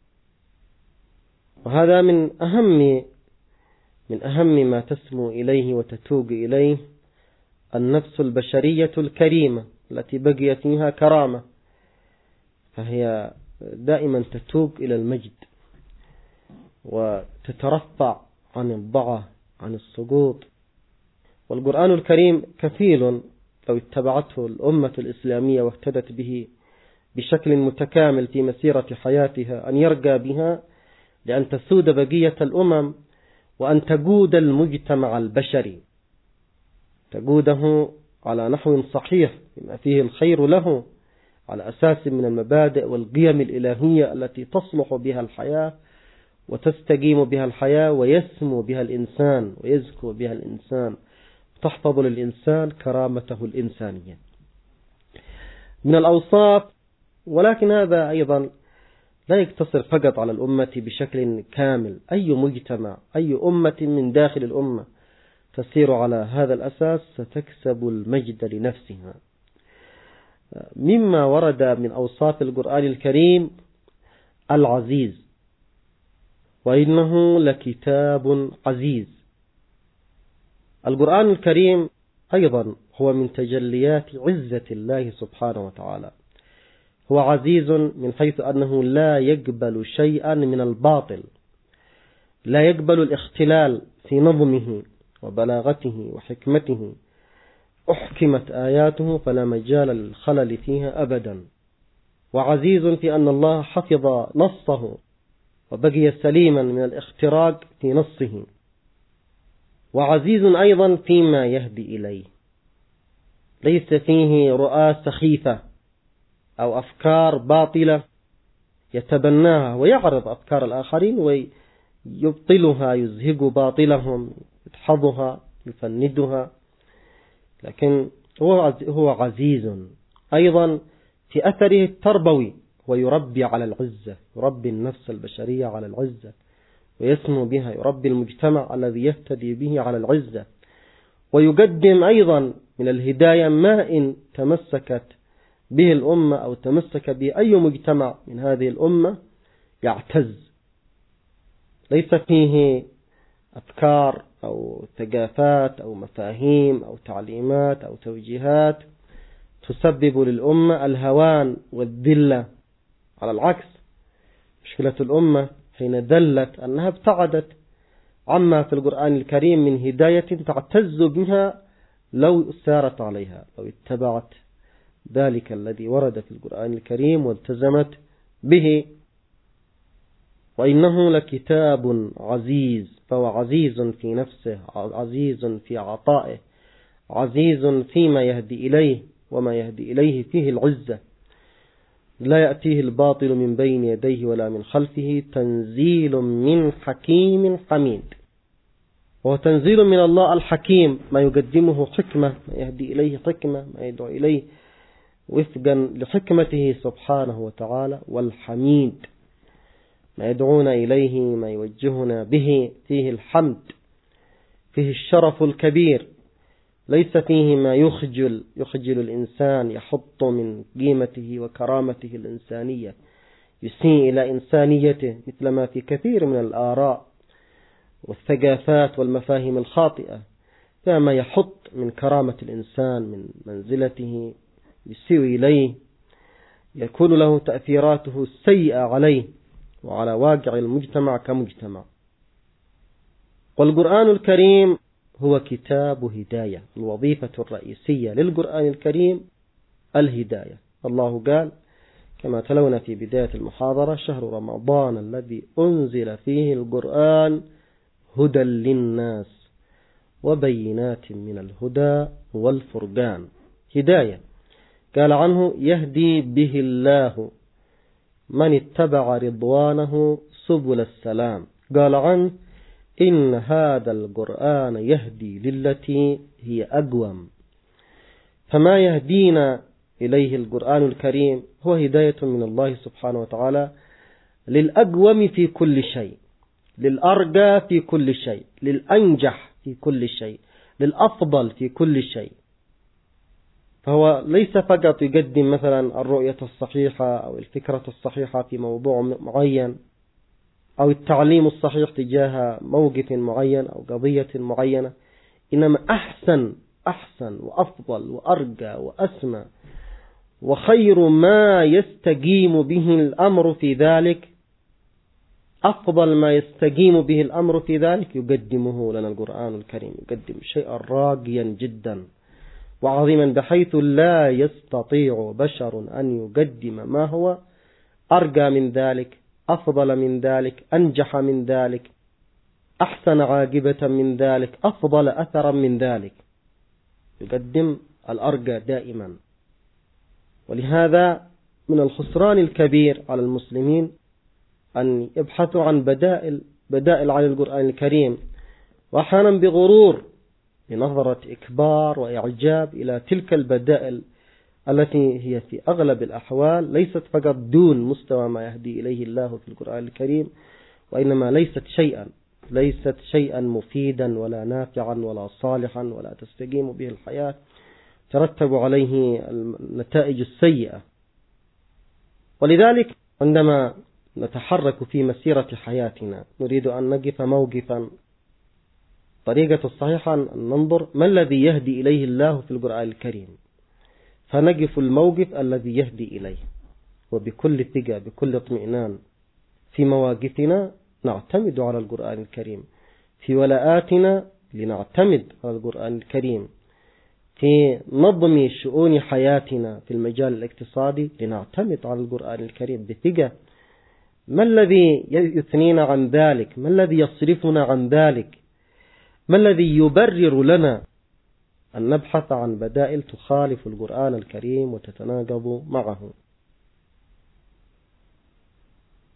وهذا من أهم من أهم ما تسمو إليه وتتوق إليه النفس البشرية الكريمة التي بقيت فيها كرامة، فهي دائما تتوق إلى المجد وتترفع عن الضعف، عن السقوط. والقرآن الكريم كفيل لو اتبعته الأمة الإسلامية واهتدت به بشكل متكامل في مسيرة حياتها أن يرقى بها لأن تسود بقية الأمم وأن تقود المجتمع البشري، تقوده على نحو صحيح بما فيه الخير له، على أساس من المبادئ والقيم الإلهية التي تصلح بها الحياة وتستقيم بها الحياة ويسمو بها الإنسان ويزكو بها الإنسان، تحفظ للإنسان كرامته الإنسانية من الأوصاف. ولكن هذا أيضا لا يقتصر فقط على الأمة بشكل كامل، أي مجتمع، أي أمة من داخل الأمة تسير على هذا الأساس ستكسب المجد لنفسها. مما ورد من أوصاف القرآن الكريم العزيز، وإنه لكتاب عزيز. القرآن الكريم أيضا هو من تجليات عزة الله سبحانه وتعالى، هو عزيز من حيث أنه لا يقبل شيئا من الباطل، لا يقبل الاختلال في نظمه وبلاغته وحكمته، أحكمت آياته فلا مجال للخلل فيها أبدا. وعزيز في أن الله حفظ نصه وبقي سليما من الاختراق في نصه. وعزيز أيضا فيما يهدي إليه، ليس فيه رؤى سخيفة أو أفكار باطلة يتبناها ويعرض أفكار الآخرين ويبطلها، يزهق باطلهم، يدحضها، يفندها. لكن هو هو عزيز أيضا في أثره التربوي، ويربي على العزة، يربي النفس البشرية على العزة ويسمو بها، يربي المجتمع الذي يهتدي به على العزة، ويقدم أيضا من الهداية ما إن تمسكت به الأمة أو تمسك به أي مجتمع من هذه الأمة يعتز، ليس فيه أفكار أو ثقافات أو مفاهيم أو تعليمات أو توجيهات تسبب للأمة الهوان والذلة. على العكس، مشكلة الأمة حين دلت أنها ابتعدت عما في القرآن الكريم من هداية تعتز بها لو سارت عليها، لو اتبعت ذلك الذي ورد في القرآن الكريم والتزمت به. وإنه لكتاب عزيز، فهو عزيز في نفسه، عزيز في عطائه، عزيز فيما يهدي إليه، وما يهدي إليه فيه العزة. لا يأتيه الباطل من بين يديه ولا من خلفه، تنزيل من حكيم حميد. وهو تنزيل من الله الحكيم، ما يقدمه حكمة، ما يهدي إليه حكمة، ما يدعو إليه وفقا لحكمته سبحانه وتعالى. والحميد، ما يدعون إليه، ما يوجهنا به، فيه الحمد، فيه الشرف الكبير، ليس فيه ما يخجل يخجل الإنسان، يحط من قيمته وكرامته الإنسانية، يسيء إلى إنسانيته، مثل ما في كثير من الآراء والثقافات والمفاهيم الخاطئة، فما يحط من كرامة الإنسان، من منزلته، يسيء إليه، يكون له تأثيراته السيئة عليه وعلى واقع المجتمع كمجتمع. والقرآن الكريم هو كتاب هداية، الوظيفة الرئيسية للقرآن الكريم الهداية. الله قال كما تلونا في بداية المحاضرة: شهر رمضان الذي أنزل فيه القرآن هدى للناس وبينات من الهدى والفرقان. هداية قال عنه: يهدي به الله من اتبع رضوانه سبل السلام. قال عنه: إن هذا القرآن يهدي للتي هي أقوم. فما يهدينا إليه القرآن الكريم هو هداية من الله سبحانه وتعالى للأقوم في كل شيء، للأرقى في كل شيء، للأنجح في كل شيء، للأفضل في كل شيء. فهو ليس فقط يقدم مثلا الرؤية الصحيحة أو الفكرة الصحيحة في موضوع معين، أو التعليم الصحيح تجاه موقف معين أو قضية معينة، إنما أحسن أحسن وأفضل وأرقى وأسمى وخير ما يستقيم به الأمر في ذلك، أفضل ما يستقيم به الأمر في ذلك يقدمه لنا القرآن الكريم. يقدم شيئا راقيا جدا وعظيما، بحيث لا يستطيع بشر أن يقدم ما هو أرقى من ذلك، أفضل من ذلك، أنجح من ذلك، أحسن عاقبة من ذلك، أفضل أثرا من ذلك. يقدم الأرقى دائما. ولهذا من الخسران الكبير على المسلمين أن يبحثوا عن بدائل بدائل على القرآن الكريم، وأحيانا بغرور، بنظرة إكبار وإعجاب إلى تلك البدائل التي هي في أغلب الأحوال ليست فقط دون مستوى ما يهدي إليه الله في القرآن الكريم، وإنما ليست شيئا ليست شيئا مفيدا ولا نافعا ولا صالحا ولا تستقيم به الحياة، ترتب عليه النتائج السيئة. ولذلك عندما نتحرك في مسيرة حياتنا نريد أن نقف موقفا، طريقة الصحيحة أن ننظر ما الذي يهدي إليه الله في القرآن الكريم، فنقف الموقف الذي يهدي إليه، وبكل ثقة بكل اطمئنان في مواقفنا نعتمد على القرآن الكريم، في ولاءاتنا لنعتمد على القرآن الكريم، في نظم شؤون حياتنا في المجال الاقتصادي لنعتمد على القرآن الكريم بثقة. ما الذي يثنينا عن ذلك؟ ما الذي يصرفنا عن ذلك؟ ما الذي يبرر لنا أن نبحث عن بدائل تخالف القرآن الكريم وتتناقض معه؟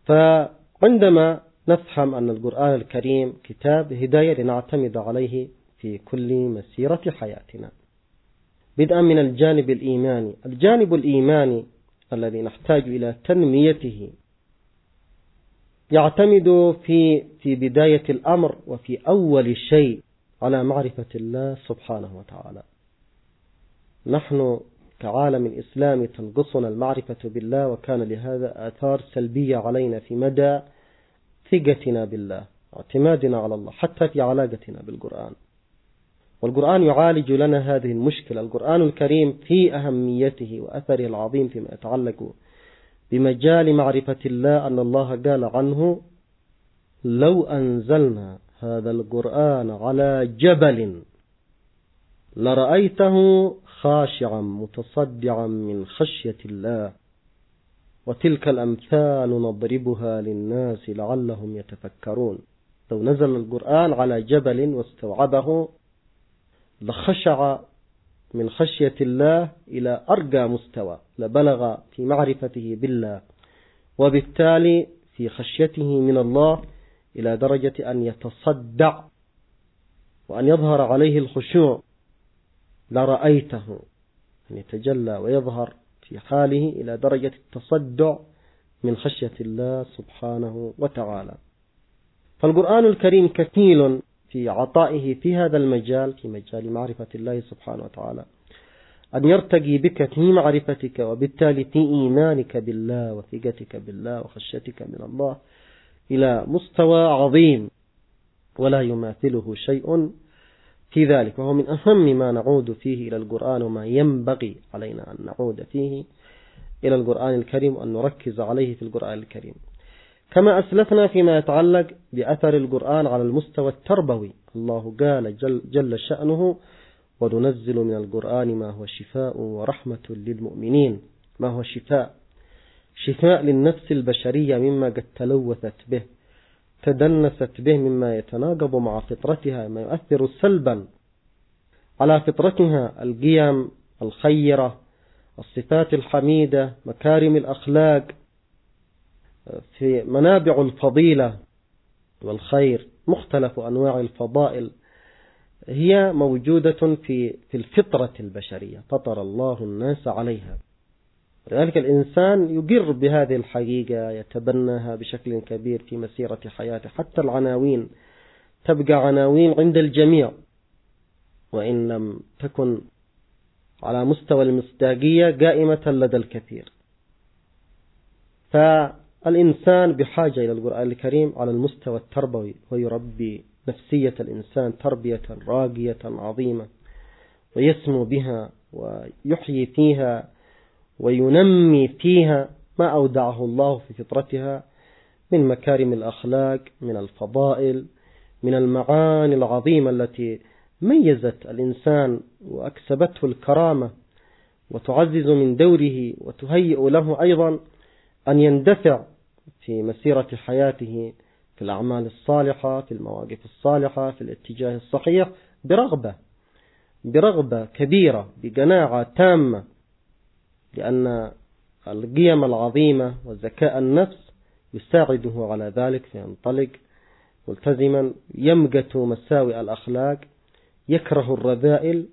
فعندما نفهم أن القرآن الكريم كتاب هداية لنعتمد عليه في كل مسيرة حياتنا، بدءا من الجانب الإيماني. الجانب الإيماني الذي نحتاج إلى تنميته يعتمد في في بداية الأمر وفي أول شيء على معرفة الله سبحانه وتعالى. نحن كعالم الإسلام تنقصنا المعرفة بالله، وكان لهذا آثار سلبية علينا في مدى ثقتنا بالله، اعتمادنا على الله، حتى في علاقتنا بالقرآن. والقرآن يعالج لنا هذه المشكلة. القرآن الكريم في أهميته وأثره العظيم فيما يتعلق بمجال معرفة الله أن الله قال عنه: لو أنزلنا هذا القرآن على جبل لرأيته خاشعا متصدعا من خشية الله وتلك الأمثال نضربها للناس لعلهم يتفكرون. لو نزل القرآن على جبل واستوعبه لخشع من خشية الله إلى أرقى مستوى، لبلغ في معرفته بالله وبالتالي في خشيته من الله إلى درجة أن يتصدع وأن يظهر عليه الخشوع. لرأيته أن يتجلى ويظهر في حاله إلى درجة التصدع من خشية الله سبحانه وتعالى. فالقرآن الكريم كفيل في عطائه في هذا المجال، في مجال معرفة الله سبحانه وتعالى، أن يرتقي بك في معرفتك وبالتالي في إيمانك بالله وثقتك بالله وخشيتك من الله إلى مستوى عظيم ولا يماثله شيء في ذلك. وهو من أهم ما نعود فيه إلى القرآن، وما ينبغي علينا أن نعود فيه إلى القرآن الكريم وأن نركز عليه في القرآن الكريم. كما أسلفنا فيما يتعلق بأثر القرآن على المستوى التربوي، الله قال جل, جل شأنه: وننزل من القرآن ما هو شفاء ورحمة للمؤمنين. ما هو شفاء؟ شفاء للنفس البشرية مما قد تلوثت به، تدنست به، مما يتناقض مع فطرتها، ما يؤثر سلبا على فطرتها، القيم الخيرة، الصفات الحميدة، مكارم الأخلاق، في منابع الفضيلة والخير، مختلف أنواع الفضائل هي موجودة في في الفطرة البشرية، فطر الله الناس عليها. لذلك الإنسان يقر بهذه الحقيقة، يتبناها بشكل كبير في مسيرة حياته. حتى العناوين تبقى عناوين عند الجميع، وإن لم تكن على مستوى المصداقية قائمة لدى الكثير. فالإنسان بحاجة إلى القرآن الكريم على المستوى التربوي، ويربي نفسية الإنسان تربية راقية عظيمة، ويسمو بها ويحيي فيها وينمي فيها ما أودعه الله في فطرتها من مكارم الأخلاق، من الفضائل، من المعاني العظيمة التي ميزت الإنسان وأكسبته الكرامة، وتعزز من دوره وتهيئ له أيضا أن يندفع في مسيرة حياته في الأعمال الصالحة، في المواقف الصالحة، في الاتجاه الصحيح، برغبة برغبة كبيرة، بقناعة تامة، لأن القيم العظيمة وذكاء النفس يساعده على ذلك، فينطلق ملتزما، يمقت مساوئ الأخلاق، يكره الرذائل،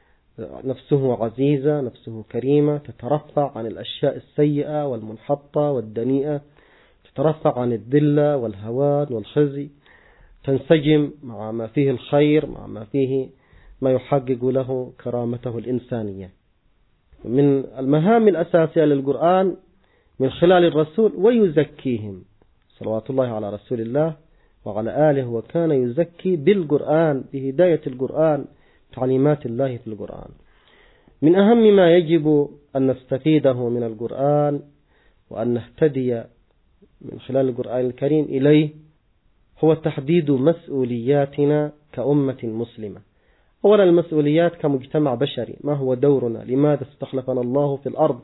نفسه عزيزة، نفسه كريمة، تترفع عن الأشياء السيئة والمنحطة والدنيئة، تترفع عن الذلة والهوان والخزي، تنسجم مع ما فيه الخير، مع ما فيه ما يحقق له كرامته الإنسانية. من المهام الأساسية للقرآن من خلال الرسول: ويزكيهم، صلوات الله على رسول الله وعلى آله، وكان يزكي بالقرآن، بهداية القرآن، تعليمات الله في القرآن. من أهم ما يجب أن نستفيده من القرآن وأن نهتدي من خلال القرآن الكريم إليه هو تحديد مسؤولياتنا كأمة مسلمة. أولا المسؤوليات كمجتمع بشري، ما هو دورنا؟ لماذا استخلفنا الله في الأرض؟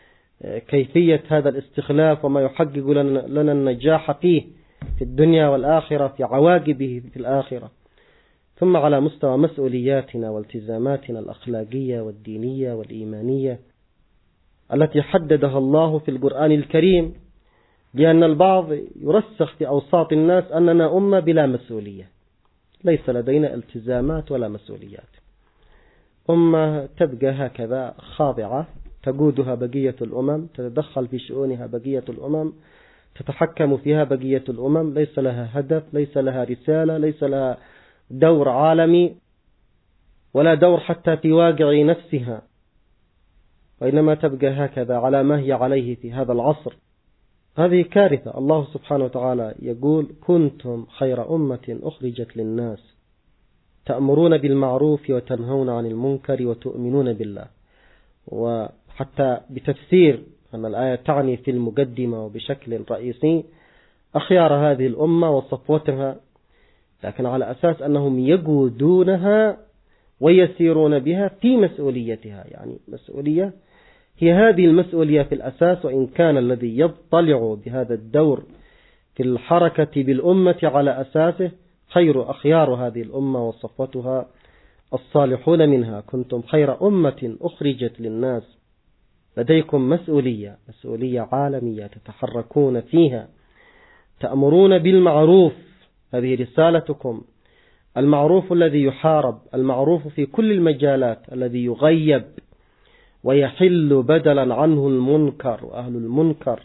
كيفية هذا الاستخلاف وما يحقق لنا النجاح فيه في الدنيا والآخرة، في عواقبه في الآخرة. ثم على مستوى مسؤولياتنا والتزاماتنا الأخلاقية والدينية والإيمانية التي حددها الله في القرآن الكريم لأن البعض يرسخ في أوساط الناس أننا أمة بلا مسؤولية، ليس لدينا التزامات ولا مسؤوليات، أمة تبقى هكذا خاضعة تقودها بقية الأمم، تتدخل في شؤونها بقية الأمم، تتحكم فيها بقية الأمم، ليس لها هدف، ليس لها رسالة، ليس لها دور عالمي ولا دور حتى في واقع نفسها، وإنما تبقى هكذا على ما هي عليه في هذا العصر. هذه كارثة. الله سبحانه وتعالى يقول: كنتم خير أمة أخرجت للناس تأمرون بالمعروف وتنهون عن المنكر وتؤمنون بالله. وحتى بتفسير أن الآية تعني في المقدمة وبشكل رئيسي أخيار هذه الأمة وصفوتها، لكن على أساس أنهم يقودونها ويسيرون بها في مسؤوليتها، يعني مسؤولية هي هذه المسؤولية في الأساس، وإن كان الذي يطلع بهذا الدور في الحركة بالأمة على أساسه خير أخيار هذه الأمة وصفوتها الصالحون منها. كنتم خير أمة أخرجت للناس، لديكم مسؤولية، مسؤولية عالمية تتحركون فيها، تأمرون بالمعروف، هذه رسالتكم، المعروف الذي يحارب، المعروف في كل المجالات الذي يغيب ويحل بدلا عنه المنكر وأهل المنكر،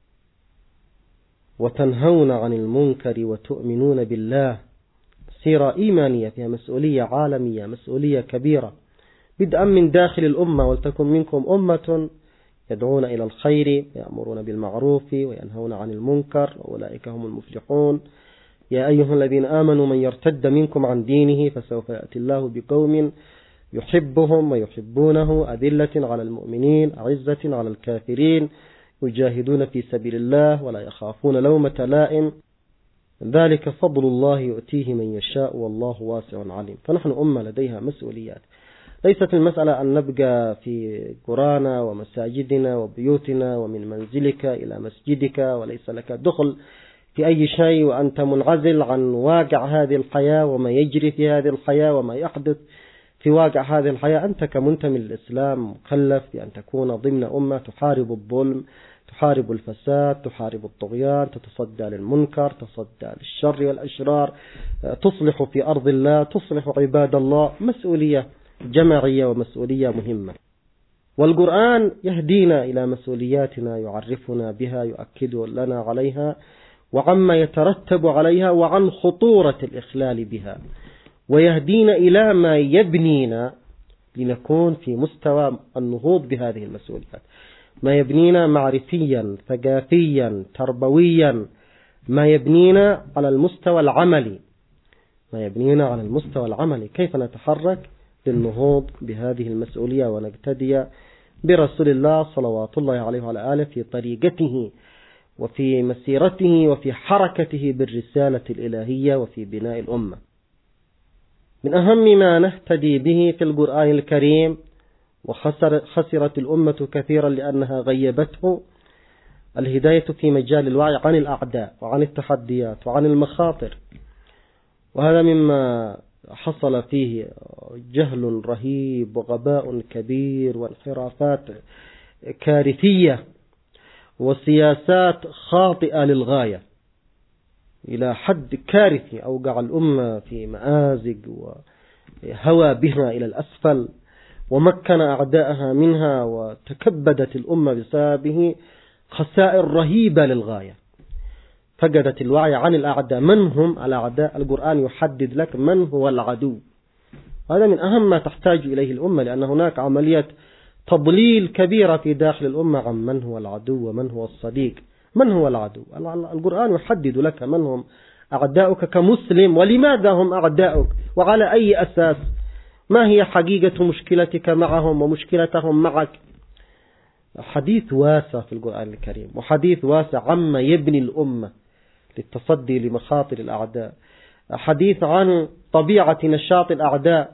وتنهون عن المنكر وتؤمنون بالله. سيرة إيمانية فيها مسؤولية عالمية، مسؤولية كبيرة، بدءا من داخل الأمة: ولتكن منكم أمة يدعون إلى الخير ويأمرون بالمعروف وينهون عن المنكر وأولئك هم المفلحون. يا أيها الذين آمنوا من يرتد منكم عن دينه فسوف يأتي الله بقوم يحبهم ويحبونه أذلة على المؤمنين أعزة على الكافرين يجاهدون في سبيل الله ولا يخافون لومة لائم ذلك فضل الله يؤتيه من يشاء والله واسع عليم. فنحن أمة لديها مسؤوليات، ليست المسألة أن نبقى في قرانا ومساجدنا وبيوتنا ومن منزلك إلى مسجدك وليس لك دخل في أي شيء وأنت منعزل عن واقع هذه الحياة وما يجري في هذه الحياة وما يحدث في واقع هذه الحياة. أنت كمنتمي للإسلام مكلف بأن تكون ضمن أمة تحارب الظلم، تحارب الفساد، تحارب الطغيان، تتصدى للمنكر، تصدى للشر والأشرار، تصلح في أرض الله، تصلح عباد الله. مسؤولية جماعية ومسؤولية مهمة، والقرآن يهدينا إلى مسؤولياتنا، يعرفنا بها، يؤكد لنا عليها وعما يترتب عليها وعن خطورة الإخلال بها، ويهدينا إلى ما يبنينا لنكون في مستوى النهوض بهذه المسؤوليات، ما يبنينا معرفيا ثقافيا تربويا، ما يبنينا على المستوى العملي، ما يبنينا على المستوى العملي كيف نتحرك للنهوض بهذه المسؤولية ونقتدي برسول الله صلوات الله عليه وعلى آله في طريقته وفي مسيرته وفي حركته بالرسالة الإلهية وفي بناء الأمة. من أهم ما نهتدي به في القرآن الكريم وخسرت الأمة كثيرا لأنها غيبته الهداية في مجال الوعي عن الأعداء وعن التحديات وعن المخاطر، وهذا مما حصل فيه جهل رهيب وغباء كبير وانحرافات كارثية وسياسات خاطئة للغاية إلى حد كارثي أوقع الأمة في مآزق وهوى بها إلى الأسفل، ومكن أعداءها منها، وتكبدت الأمة بسببه خسائر رهيبة للغاية. فقدت الوعي عن الأعداء. من هم الأعداء؟ القرآن يحدد لك من هو العدو. هذا من أهم ما تحتاج إليه الأمة، لأن هناك عملية تضليل كبيرة في داخل الأمة عن من هو العدو ومن هو الصديق. من هو العدو؟ القرآن يحدد لك من هم أعداؤك كمسلم، ولماذا هم أعداؤك وعلى أي أساس، ما هي حقيقة مشكلتك معهم ومشكلتهم معك. حديث واسع في القرآن الكريم، وحديث واسع عما يبني الأمة للتصدي لمخاطر الأعداء، حديث عن طبيعة نشاط الأعداء،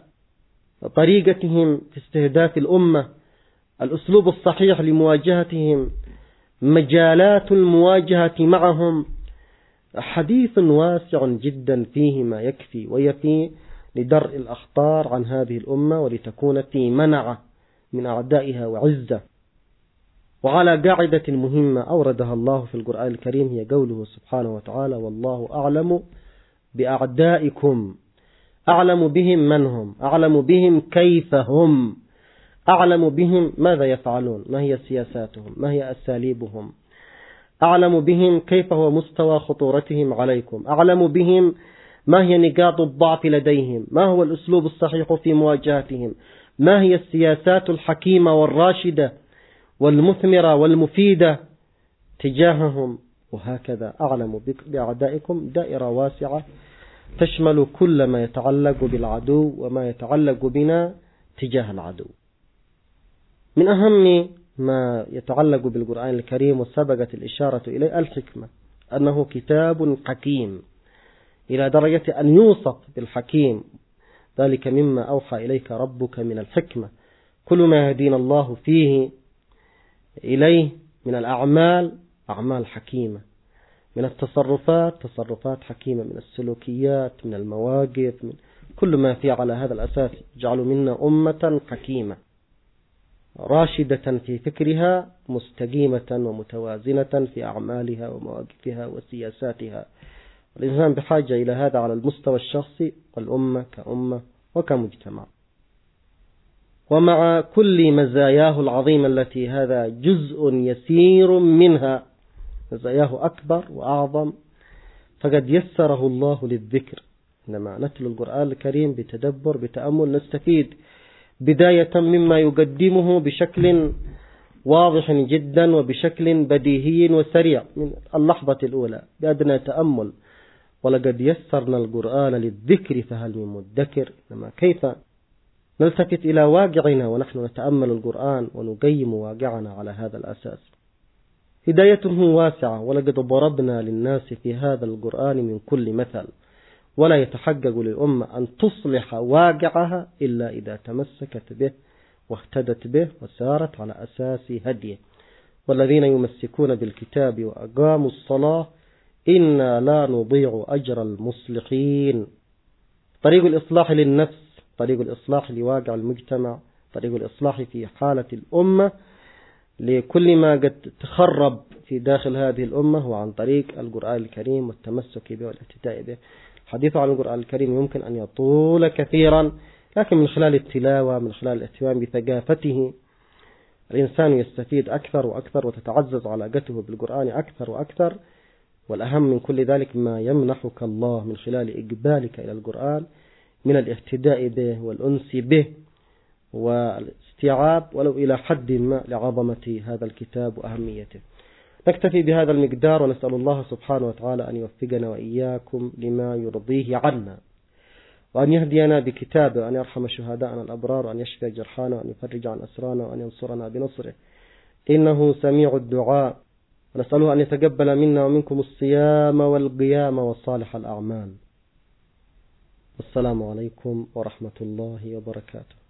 طريقتهم في استهداف الأمة، الأسلوب الصحيح لمواجهتهم، مجالات المواجهة معهم. حديث واسع جدا فيه ما يكفي ويفي لدرء الأخطار عن هذه الأمة ولتكون في منعة من أعدائها وعزة. وعلى قاعدة مهمة أوردها الله في القرآن الكريم، هي قوله سبحانه وتعالى: والله أعلم بأعدائكم، أعلم بهم من هم، أعلم بهم كيف هم، أعلم بهم ماذا يفعلون، ما هي سياساتهم، ما هي أساليبهم، أعلم بهم كيف هو مستوى خطورتهم عليكم، أعلم بهم ما هي نقاط الضعف لديهم، ما هو الأسلوب الصحيح في مواجهتهم، ما هي السياسات الحكيمة والراشدة والمثمرة والمفيدة تجاههم. وهكذا أعلم بأعدائكم دائرة واسعة تشمل كل ما يتعلق بالعدو وما يتعلق بنا تجاه العدو. من أهم ما يتعلق بالقرآن الكريم وسبقت الإشارة إليه الحكمة، أنه كتاب حكيم إلى درجة أن يوصف بالحكيم، ذلك مما أوحى إليك ربك من الحكمة. كل ما يهدينا الله فيه إليه من الأعمال أعمال حكيمة، من التصرفات تصرفات حكيمة، من السلوكيات، من المواقف، من كل ما فيه على هذا الأساس جعلوا منا أمة حكيمة راشدة في فكرها، مستقيمة ومتوازنة في أعمالها ومواقفها وسياساتها. الإنسان بحاجة إلى هذا على المستوى الشخصي والأمة كأمة وكمجتمع. ومع كل مزاياه العظيمة التي هذا جزء يسير منها، مزاياه أكبر وأعظم، فقد يسره الله للذكر. إنما نتلو القرآن الكريم بتدبر بتأمل نستفيد بداية مما يقدمه بشكل واضح جدا وبشكل بديهي وسريع من اللحظة الأولى بأدنى تأمل: ولقد يسرنا القرآن للذكر فهل من مدكر. إنما كيف نلتفت إلى واقعنا ونحن نتأمل القرآن ونقيم واقعنا على هذا الأساس. هدايته واسعة، ولقد ضربنا للناس في هذا القرآن من كل مثل، ولا يتحقق للأمة أن تصلح واقعها إلا إذا تمسكت به واهتدت به وسارت على أساس هديه. والذين يمسكون بالكتاب وأقاموا الصلاة إنا لا نضيع أجر المصلحين. طريق الإصلاح للنفس، طريق الإصلاح لواقع المجتمع، طريق الإصلاح في حالة الأمة لكل ما قد تخرب في داخل هذه الأمة هو عن طريق القرآن الكريم والتمسك به والاهتداء به. الحديث عن القرآن الكريم يمكن أن يطول كثيرا، لكن من خلال التلاوة، من خلال الاهتمام بثقافته، الإنسان يستفيد أكثر وأكثر وتتعزز علاقته بالقرآن أكثر وأكثر. والأهم من كل ذلك ما يمنحك الله من خلال إقبالك إلى القرآن من الاهتداء به والأنس به والاستيعاب ولو إلى حد ما لعظمة هذا الكتاب وأهميته. نكتفي بهذا المقدار، ونسأل الله سبحانه وتعالى أن يوفقنا وإياكم لما يرضيه عنا، وأن يهدينا بكتابه، وأن يرحم شهداءنا الأبرار، وأن يشفي جرحانا، وأن يفرج عن أسرانا، وأن ينصرنا بنصره إنه سميع الدعاء. ونسأله أن يتقبل منا ومنكم الصيام والقيام وصالح الأعمال. والسلام عليكم ورحمة الله وبركاته.